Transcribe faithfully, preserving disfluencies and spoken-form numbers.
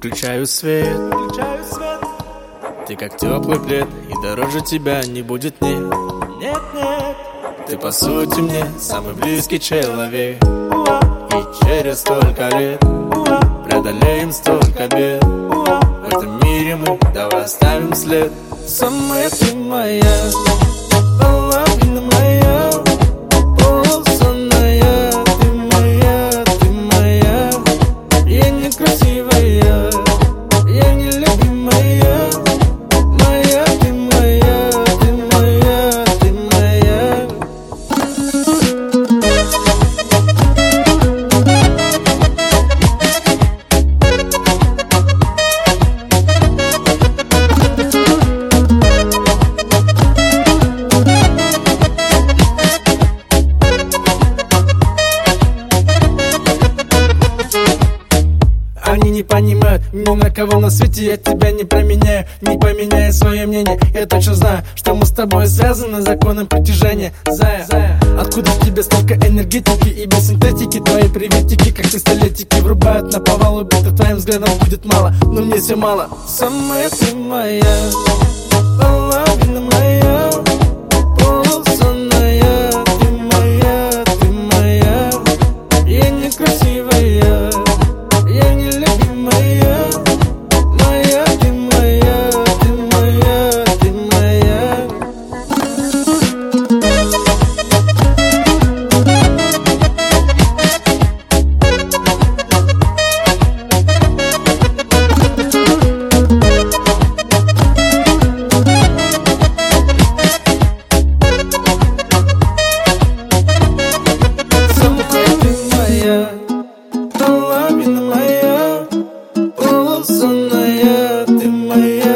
Выключаю свет, Включаю свет, ты как теплый плед, и дороже тебя не будет нет. нет, нет, Ты по сути мне самый близкий человек, уа, и через столько лет уа, преодолеем столько бед. уа. В этом мире мы давай оставим след. Самая ты моя, половина моя, полусонная. Ты моя, ты моя, я некрасивая, я нелюбимая. Моя, ты моя, ты моя, ты моя. Они не понимают ни на кого на свете, я тебя не променяю, не поменяю свое мнение. Я точно знаю, что мы с тобой связаны законом притяжения. Зая, Зая. Откуда в тебе столько энергетики и без синтетики? Твои приветики, как пистолетики, врубают на повал. Убито твоим взглядом будет мало, но мне все мало. Самая ты моя, половина моя, полусонная. Ты моя, ты моя, я некрасивая, я нелюбимая. Моя, ты моя, ты моя, ты моя. Самая ты моя, половина моя, полусонная. Ты моя.